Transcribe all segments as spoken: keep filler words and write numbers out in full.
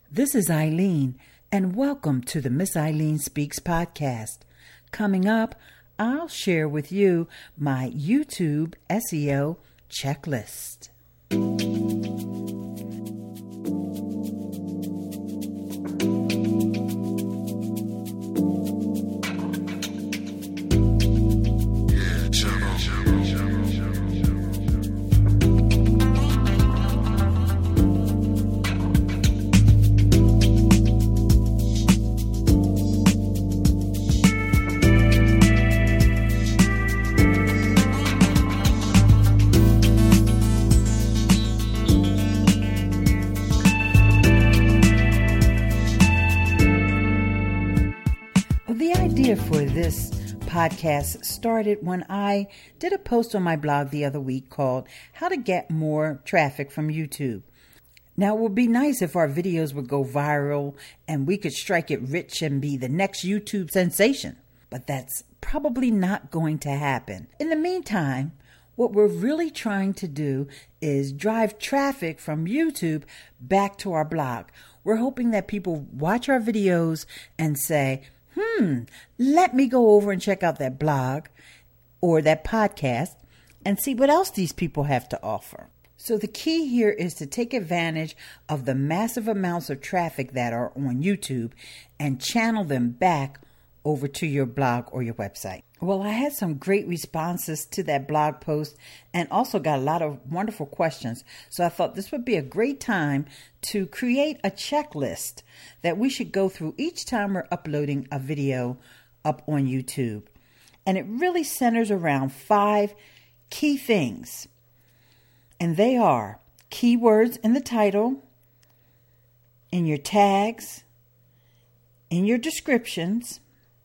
This is Eileen, and welcome to the Miss Eileen Speaks podcast. Coming up, I'll share with you my YouTube S E O checklist. The idea for this podcast started when I did a post on my blog the other week called How to Get More Traffic from YouTube. Now, it would be nice if our videos would go viral and we could strike it rich and be the next YouTube sensation, but that's probably not going to happen. In the meantime, what we're really trying to do is drive traffic from YouTube back to our blog. We're hoping that people watch our videos and say, Hmm, let me go over and check out that blog or that podcast and see what else these people have to offer. So the key here is to take advantage of the massive amounts of traffic that are on YouTube and channel them back over to your blog or your website. Well, I had some great responses to that blog post and also got a lot of wonderful questions. So I thought this would be a great time to create a checklist that we should go through each time we're uploading a video up on YouTube. And it really centers around five key things. And they are keywords in the title, in your tags, in your descriptions,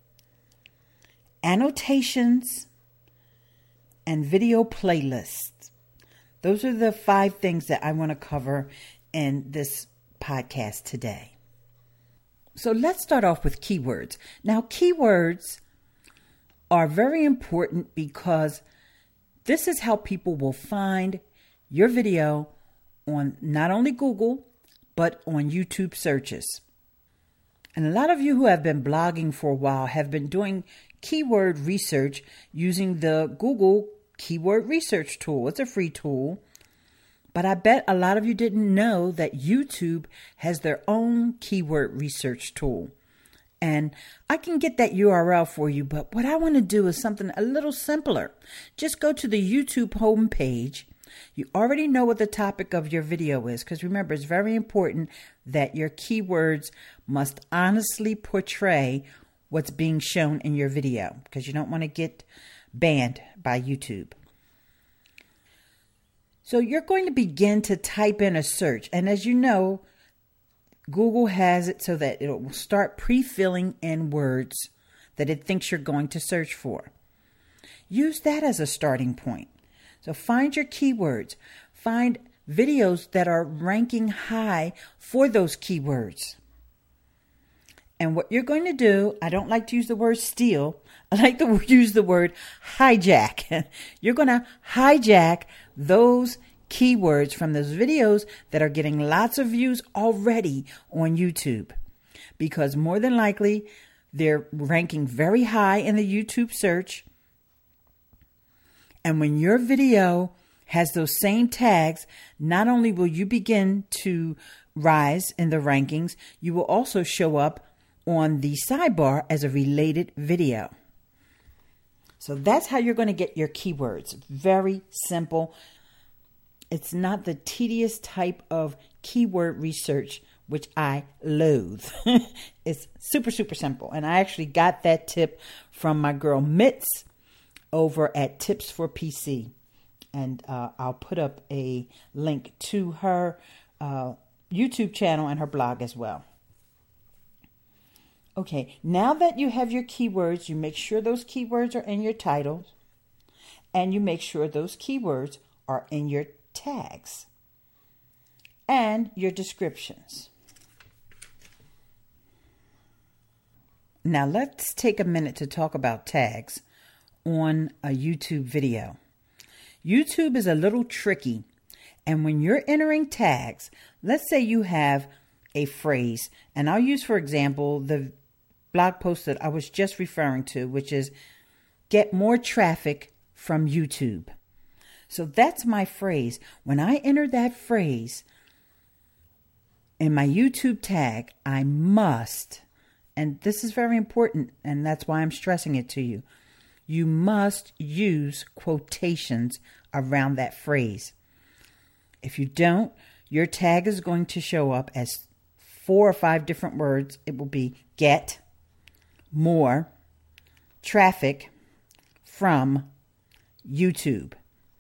annotations, and video playlists. Those are the five things that I want to cover in this podcast today. So let's start off with keywords. Now, keywords are very important because this is how people will find your video on not only Google, but on YouTube searches. And a lot of you who have been blogging for a while have been doing keyword research using the Google Keyword Research Tool. It's a free tool. But I bet a lot of you didn't know that YouTube has their own keyword research tool. And I can get that U R L for you, but what I want to do is something a little simpler. Just go to the YouTube homepage. You already know what the topic of your video is, because remember, it's very important that your keywords must honestly portray what's being shown in your video, because you don't want to get banned by YouTube. So you're going to begin to type in a search. And as you know, Google has it so that it will start pre-filling in words that it thinks you're going to search for. Use that as a starting point. So find your keywords. Find videos that are ranking high for those keywords. And what you're going to do, I don't like to use the word steal. I like to use the word hijack. You're going to hijack those keywords from those videos that are getting lots of views already on YouTube. Because more than likely, they're ranking very high in the YouTube search. And when your video has those same tags, not only will you begin to rise in the rankings, you will also show up on the sidebar as a related video. So that's how you're going to get your keywords. Very simple. It's not the tedious type of keyword research which I loathe. It's super, super simple. And I actually got that tip from my girl Mitz over at Tips for P C. And uh, I'll put up a link to her uh, YouTube channel and her blog as well. Okay, now that you have your keywords, you make sure those keywords are in your titles, and you make sure those keywords are in your tags and your descriptions. Now let's take a minute to talk about tags on a YouTube video. YouTube is a little tricky, and when you're entering tags, let's say you have a phrase. And I'll use, for example, the blog post that I was just referring to, which is get more traffic from YouTube. So that's my phrase. When I enter that phrase in my YouTube tag, I must, and this is very important, and that's why I'm stressing it to you, you must use quotations around that phrase. If you don't, your tag is going to show up as four or five different words. It will be get more traffic from YouTube.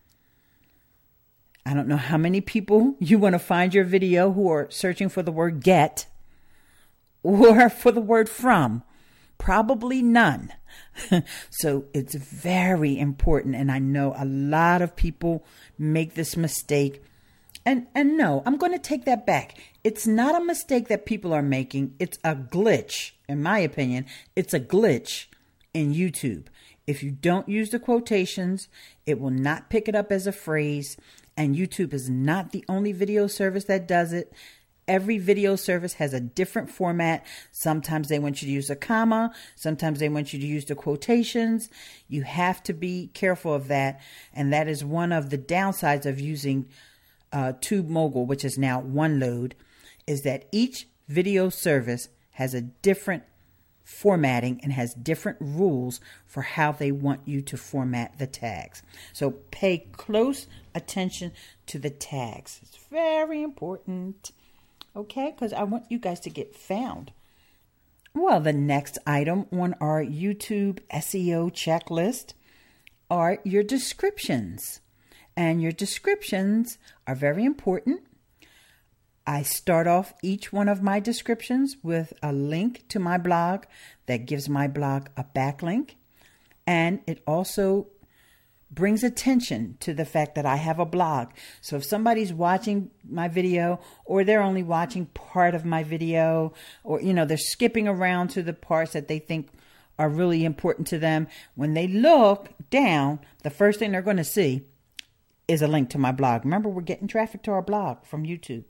I don't know how many people you want to find your video who are searching for the word get or for the word from. Probably none. So it's very important. And I know a lot of people make this mistake. And, and no, I'm going to take that back. It's not a mistake that people are making. It's a glitch. In my opinion, it's a glitch in YouTube. If you don't use the quotations, it will not pick it up as a phrase. And YouTube is not the only video service that does it. Every video service has a different format. Sometimes they want you to use a comma. Sometimes they want you to use the quotations. You have to be careful of that. And that is one of the downsides of using uh, TubeMogul, which is now OneLoad, is that each video service has a different formatting and has different rules for how they want you to format the tags. So pay close attention to the tags. It's very important. Okay, because I want you guys to get found. Well, the next item on our YouTube S E O checklist are your descriptions. And your descriptions are very important. I start off each one of my descriptions with a link to my blog that gives my blog a backlink. And it also brings attention to the fact that I have a blog. So if somebody's watching my video or they're only watching part of my video, or, you know, they're skipping around to the parts that they think are really important to them, when they look down, the first thing they're going to see is a link to my blog. Remember, we're getting traffic to our blog from YouTube.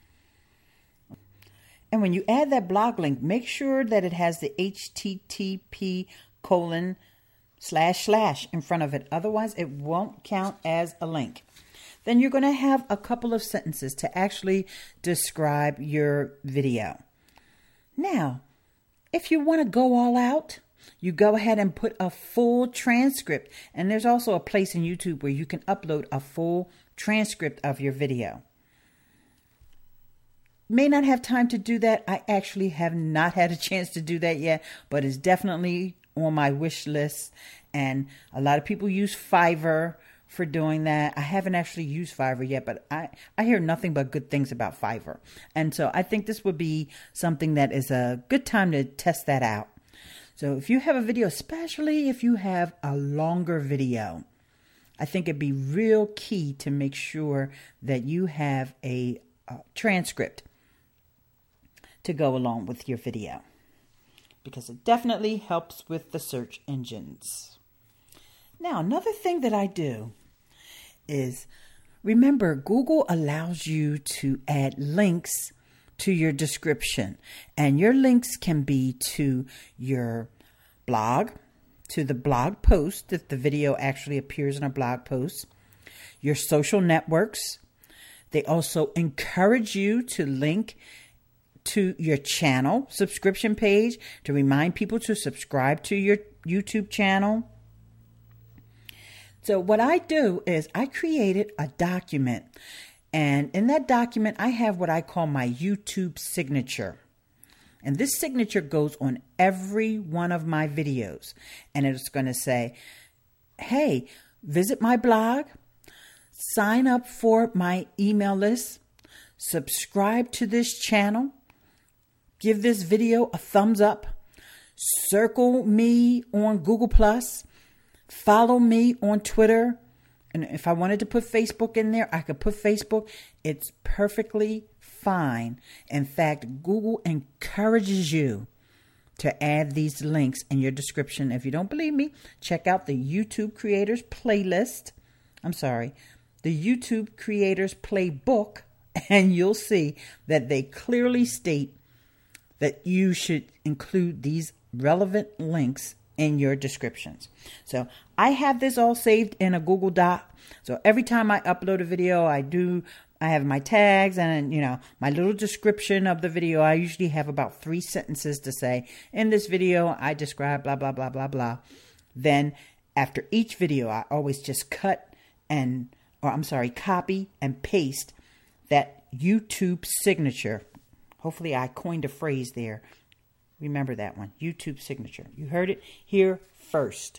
And when you add that blog link, make sure that it has the H T T P colon slash slash in front of it. Otherwise, it won't count as a link. Then you're going to have a couple of sentences to actually describe your video. Now, if you want to go all out, you go ahead and put a full transcript. And there's also a place in YouTube where you can upload a full transcript of your video. May not have time to do that. I actually have not had a chance to do that yet, but it's definitely on my wish list. And a lot of people use Fiverr for doing that. I haven't actually used Fiverr yet, but I, I hear nothing but good things about Fiverr. And so I think this would be something that is a good time to test that out. So if you have a video, especially if you have a longer video, I think it'd be real key to make sure that you have a, a transcript to go along with your video, because it definitely helps with the search engines. Now, another thing that I do is, remember, Google allows you to add links to your description, and your links can be to your blog, to the blog post, if the video actually appears in a blog post, your social networks. They also encourage you to link to your channel subscription page to remind people to subscribe to your YouTube channel. So what I do is I created a document, and in that document I have what I call my YouTube signature. And this signature goes on every one of my videos, and it's going to say, hey, visit my blog, sign up for my email list, subscribe to this channel, give this video a thumbs up, circle me on Google Plus, follow me on Twitter. And if I wanted to put Facebook in there, I could put Facebook. It's perfectly fine. In fact, Google encourages you to add these links in your description. If you don't believe me, check out the YouTube Creators Playlist. I'm sorry, the YouTube Creators Playbook and you'll see that they clearly state that you should include these relevant links in your descriptions. So I have this all saved in a Google Doc. So every time I upload a video, I do, I have my tags and, you know, my little description of the video. I usually have about three sentences to say, in this video, I describe blah, blah, blah, blah, blah. Then after each video, I always just cut and, or I'm sorry, copy and paste that YouTube signature. Hopefully I coined a phrase there. Remember that one, YouTube signature. You heard it here first.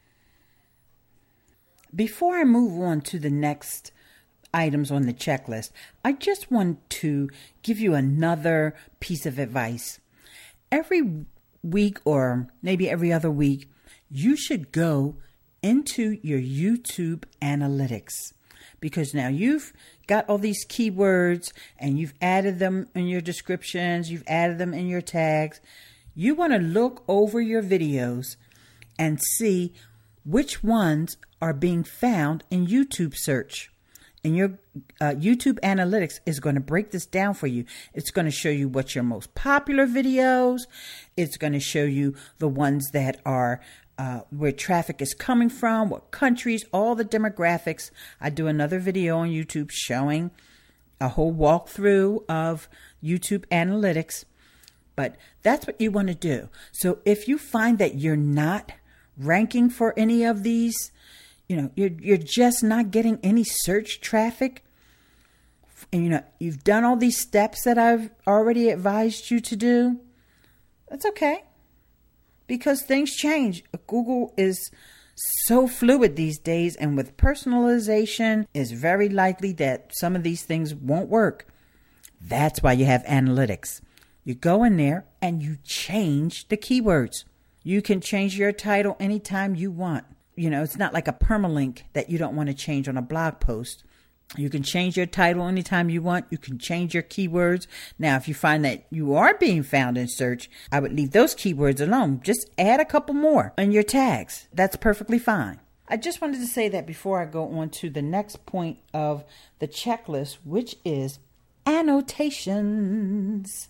Before I move on to the next items on the checklist, I just want to give you another piece of advice. Every week or maybe every other week, you should go into your YouTube analytics, because now you've got all these keywords and you've added them in your descriptions, you've added them in your tags. You want to look over your videos and see which ones are being found in YouTube search. And your uh, YouTube analytics is going to break this down for you. It's going to show you what's your most popular videos. It's going to show you the ones that are uh, where traffic is coming from, what countries, all the demographics. I do another video on YouTube showing a whole walkthrough of YouTube analytics. But that's what you want to do. So if you find that you're not ranking for any of these, you know, you're you're just not getting any search traffic, and you know, you've done all these steps that I've already advised you to do, that's okay. Because things change. Google is so fluid these days, and with personalization, it's very likely that some of these things won't work. That's why you have analytics. You go in there and you change the keywords. You can change your title anytime you want. You know, it's not like a permalink that you don't want to change on a blog post. You can change your title anytime you want. You can change your keywords. Now, if you find that you are being found in search, I would leave those keywords alone. Just add a couple more in your tags. That's perfectly fine. I just wanted to say that before I go on to the next point of the checklist, which is annotations.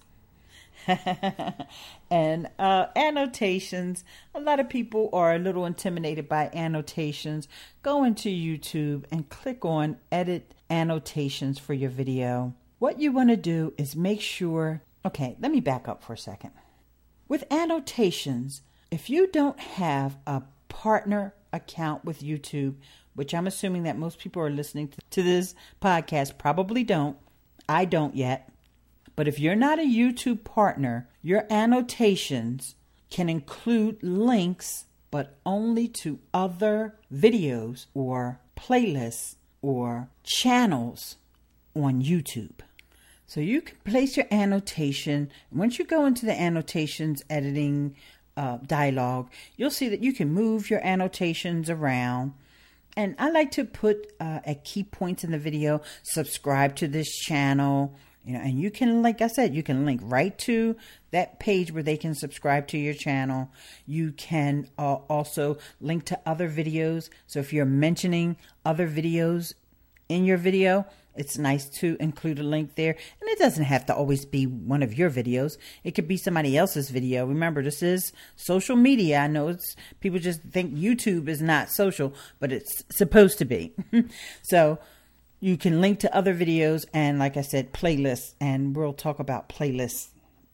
and uh, annotations, a lot of people are a little intimidated by annotations. Go into YouTube and click on edit annotations for your video. What you want to do is make sure, okay, let me back up for a second. With annotations, if you don't have a partner account with YouTube, which I'm assuming that most people are listening to this podcast probably don't, I don't yet. But if you're not a YouTube partner, your annotations can include links, but only to other videos or playlists or channels on YouTube. So you can place your annotation. Once you go into the annotations editing uh, dialog, you'll see that you can move your annotations around. And I like to put uh, at key points in the video, subscribe to this channel. You know, and you can, like I said, you can link right to that page where they can subscribe to your channel. You can uh, also link to other videos. So if you're mentioning other videos in your video, it's nice to include a link there. And it doesn't have to always be one of your videos. It could be somebody else's video. Remember, this is social media. I know it's people just think YouTube is not social, but it's supposed to be. So you can link to other videos and, like I said, playlists, and we'll talk about playlists.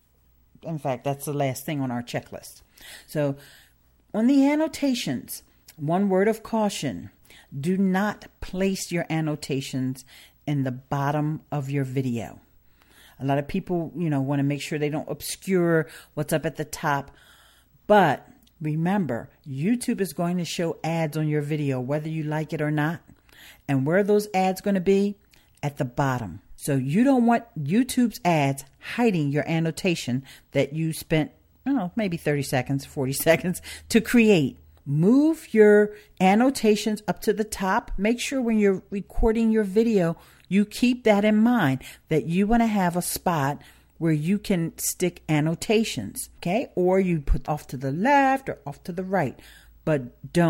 In fact, that's the last thing on our checklist. So on the annotations, one word of caution, do not place your annotations in the bottom of your video. A lot of people, you know, want to make sure they don't obscure what's up at the top. But remember, YouTube is going to show ads on your video, whether you like it or not. And where are those ads going to be? At the bottom. So you don't want YouTube's ads hiding your annotation that you spent, I don't know, maybe thirty seconds, forty seconds to create. Move your annotations up to the top. Make sure when you're recording your video, you keep that in mind, that you want to have a spot where you can stick annotations, okay? Or you put off to the left or off to the right. But don't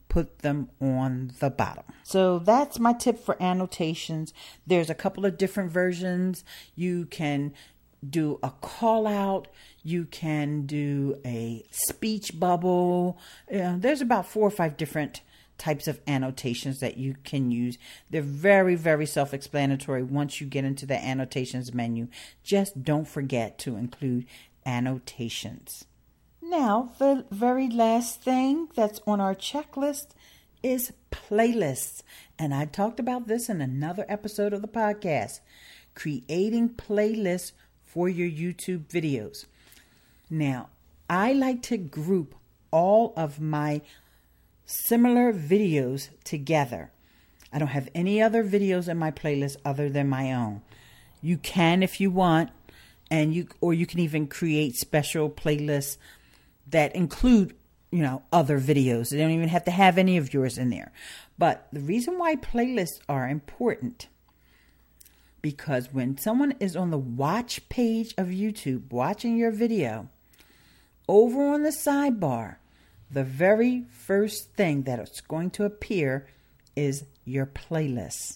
put them on the bottom. So that's my tip for annotations. There's a couple of different versions. You can do a call out. You can do a speech bubble. Uh, there's about four or five different types of annotations that you can use. They're very, very self-explanatory once you get into the annotations menu. Just don't forget to include annotations. Now, the very last thing that's on our checklist is playlists. And I talked about this in another episode of the podcast. Creating playlists for your YouTube videos. Now, I like to group all of my similar videos together. I don't have any other videos in my playlist other than my own. You can if you want, and you or you can even create special playlists that include, you know, other videos. They don't even have to have any of yours in there. But the reason why playlists are important, because when someone is on the watch page of YouTube watching your video, over on the sidebar, the very first thing that is going to appear is your playlist.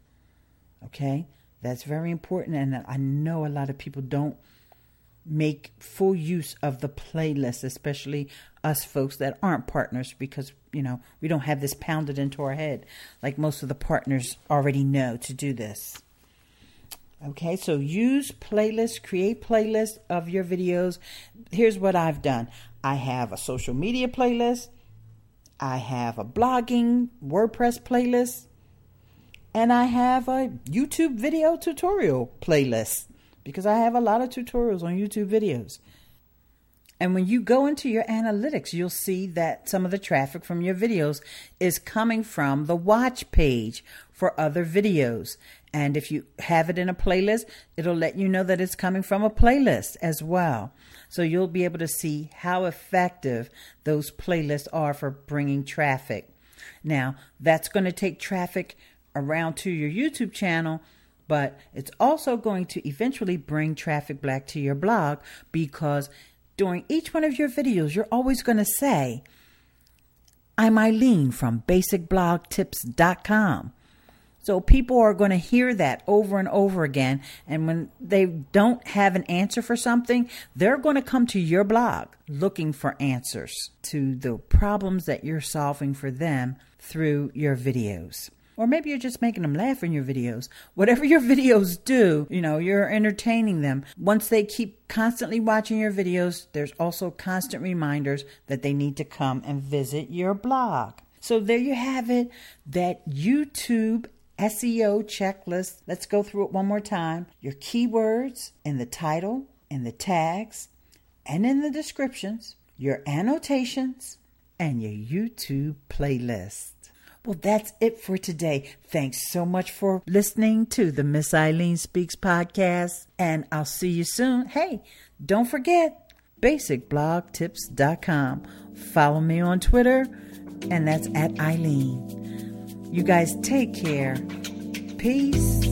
Okay? That's very important, and I know a lot of people don't make full use of the playlist, especially us folks that aren't partners, because, you know, we don't have this pounded into our head like most of the partners already know to do this. Okay, so use playlists, create playlists of your videos. Here's what I've done. I have a social media playlist. I have a blogging WordPress playlist. And I have a YouTube video tutorial playlist, because I have a lot of tutorials on YouTube videos. And when you go into your analytics, you'll see that some of the traffic from your videos is coming from the watch page for other videos. And if you have it in a playlist, it'll let you know that it's coming from a playlist as well. So you'll be able to see how effective those playlists are for bringing traffic. Now, that's going to take traffic around to your YouTube channel, but it's also going to eventually bring traffic back to your blog, because during each one of your videos, you're always going to say, I'm Eileen from basic blog tips dot com. So people are going to hear that over and over again. And when they don't have an answer for something, they're going to come to your blog looking for answers to the problems that you're solving for them through your videos. Or maybe you're just making them laugh in your videos. Whatever your videos do, you know, you're entertaining them. Once they keep constantly watching your videos, there's also constant reminders that they need to come and visit your blog. So there you have it, that YouTube S E O checklist. Let's go through it one more time. Your keywords in the title, in the tags, and in the descriptions, your annotations, and your YouTube playlist. Well, that's it for today. Thanks so much for listening to the Miss Eileen Speaks podcast, and I'll see you soon. Hey, don't forget, basic blog tips dot com. Follow me on Twitter, and that's at Eileen. You guys take care. Peace.